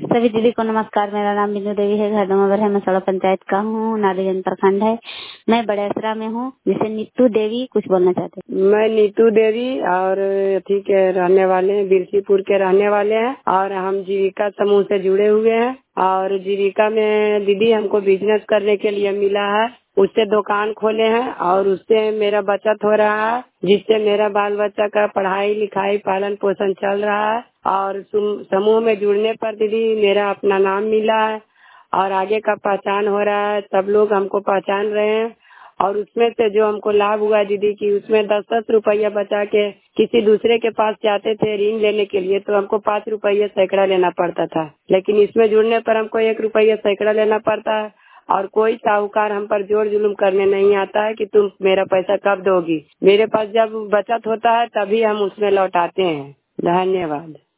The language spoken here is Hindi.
सभी दीदी को नमस्कार। मेरा नाम बिंदु देवी है, घर नंबर है, मसौड़ा पंचायत का हूँ, नालीगंज प्रखंड है। मैं बड़ेसरा में हूँ। जिसे नीतू देवी कुछ बोलना चाहते हैं। मैं नीतू देवी और अथी के रहने वाले हैं, बिरसीपुर के रहने वाले हैं और हम जीविका समूह से जुड़े हुए हैं। और जीविका में दीदी हमको बिजनेस करने के लिए मिला है, उससे दुकान खोले हैं और उससे मेरा बचत हो रहा है, जिससे मेरा बाल बच्चा का पढ़ाई लिखाई पालन पोषण चल रहा है। और समूह में जुड़ने पर दीदी मेरा अपना नाम मिला है और आगे का पहचान हो रहा है, सब लोग हमको पहचान रहे हैं। और उसमें से जो हमको लाभ हुआ दीदी की, उसमें 10-10 रुपया बचा के किसी दूसरे के पास जाते थे ऋण लेने के लिए तो हमको 5 रुपये सैकड़ा लेना पड़ता था, लेकिन इसमें जुड़ने पर हमको 1 रुपया सैकड़ा लेना पड़ता है। और कोई साहूकार हम पर जोर जुलूम करने नहीं आता है कि तुम मेरा पैसा कब दोगी। मेरे पास जब बचत होता है तभी हम उसमें लौटाते हैं। धन्यवाद।